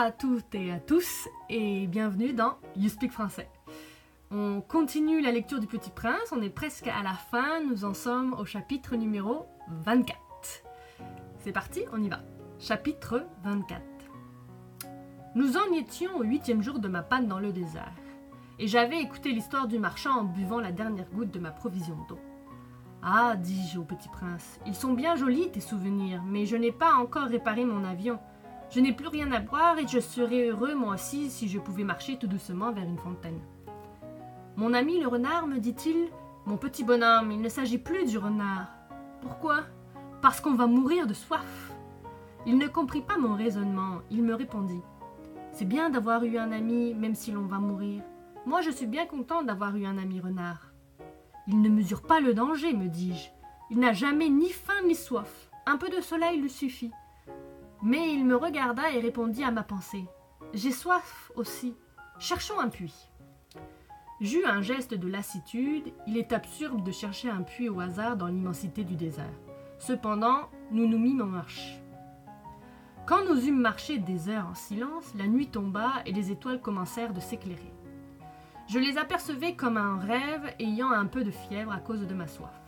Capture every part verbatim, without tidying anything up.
à toutes et à tous et bienvenue dans You Speak Français. On continue la lecture du Petit Prince, on est presque à la fin, nous en sommes au chapitre numéro vingt-quatre. C'est parti, on y va. Chapitre vingt-quatre. Nous en étions au huitième jour de ma panne dans le désert, et j'avais écouté l'histoire du marchand en buvant la dernière goutte de ma provision d'eau. Ah, dis-je au Petit Prince, ils sont bien jolis tes souvenirs, mais je n'ai pas encore réparé mon avion. Je n'ai plus rien à boire et je serais heureux moi aussi si je pouvais marcher tout doucement vers une fontaine. Mon ami le renard, me dit-il, mon petit bonhomme, il ne s'agit plus du renard. Pourquoi ? Parce qu'on va mourir de soif. Il ne comprit pas mon raisonnement, il me répondit. C'est bien d'avoir eu un ami, même si l'on va mourir. Moi, je suis bien content d'avoir eu un ami renard. Il ne mesure pas le danger, me dis-je. Il n'a jamais ni faim ni soif. Un peu de soleil lui suffit. Mais il me regarda et répondit à ma pensée. J'ai soif aussi. Cherchons un puits. J'eus un geste de lassitude. Il est absurde de chercher un puits au hasard dans l'immensité du désert. Cependant, nous nous mîmes en marche. Quand nous eûmes marché des heures en silence, la nuit tomba et les étoiles commencèrent de s'éclairer. Je les apercevais comme un rêve ayant un peu de fièvre à cause de ma soif.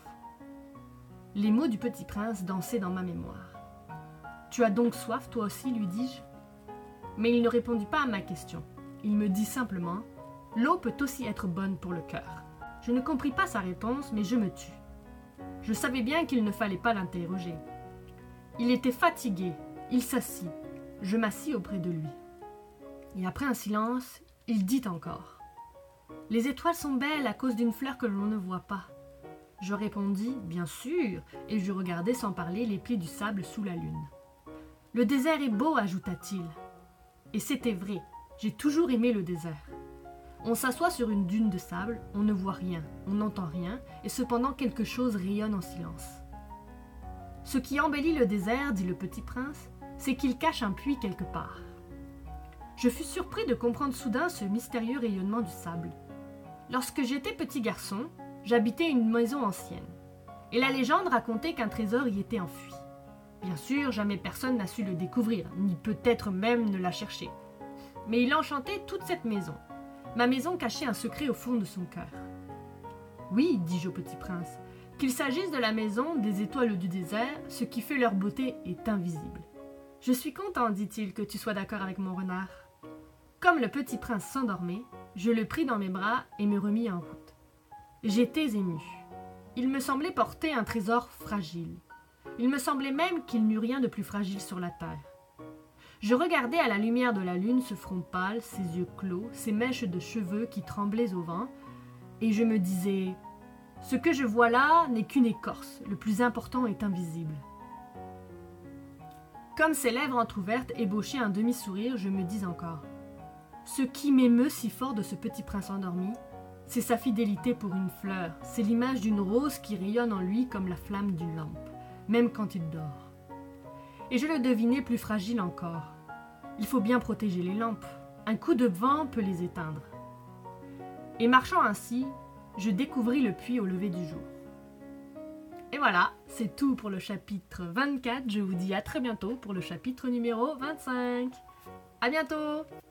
Les mots du Petit Prince dansaient dans ma mémoire. « Tu as donc soif, toi aussi ?» lui dis-je. Mais il ne répondit pas à ma question. Il me dit simplement « L'eau peut aussi être bonne pour le cœur. » Je ne compris pas sa réponse, mais je me tus. Je savais bien qu'il ne fallait pas l'interroger. Il était fatigué. Il s'assit. Je m'assis auprès de lui. Et après un silence, il dit encore « Les étoiles sont belles à cause d'une fleur que l'on ne voit pas. » Je répondis « Bien sûr » et je regardais sans parler les plis du sable sous la lune. « Le désert est beau » ajouta-t-il. Et c'était vrai, j'ai toujours aimé le désert. On s'assoit sur une dune de sable, on ne voit rien, on n'entend rien, et cependant quelque chose rayonne en silence. Ce qui embellit le désert, dit le Petit Prince, c'est qu'il cache un puits quelque part. Je fus surpris de comprendre soudain ce mystérieux rayonnement du sable. Lorsque j'étais petit garçon, j'habitais une maison ancienne, et la légende racontait qu'un trésor y était enfui. Bien sûr, jamais personne n'a su le découvrir, ni peut-être même ne l'a cherché. Mais il enchantait toute cette maison. Ma maison cachait un secret au fond de son cœur. Oui, dis-je au Petit Prince, qu'il s'agisse de la maison, des étoiles du désert, ce qui fait leur beauté est invisible. Je suis content, dit-il, que tu sois d'accord avec mon renard. Comme le Petit Prince s'endormait, je le pris dans mes bras et me remis en route. J'étais ému. Il me semblait porter un trésor fragile. Il me semblait même qu'il n'y eût rien de plus fragile sur la terre. Je regardais à la lumière de la lune ce front pâle, ses yeux clos, ses mèches de cheveux qui tremblaient au vent, et je me disais « Ce que je vois là n'est qu'une écorce, le plus important est invisible. » Comme ses lèvres entr'ouvertes ébauchaient un demi-sourire, je me dis encore « Ce qui m'émeut si fort de ce Petit Prince endormi, c'est sa fidélité pour une fleur, c'est l'image d'une rose qui rayonne en lui comme la flamme d'une lampe. Même quand il dort. Et je le devinais plus fragile encore. Il faut bien protéger les lampes. Un coup de vent peut les éteindre. Et marchant ainsi, je découvris le puits au lever du jour. Et voilà, c'est tout pour le chapitre vingt-quatre. Je vous dis à très bientôt pour le chapitre numéro vingt-cinq. À bientôt!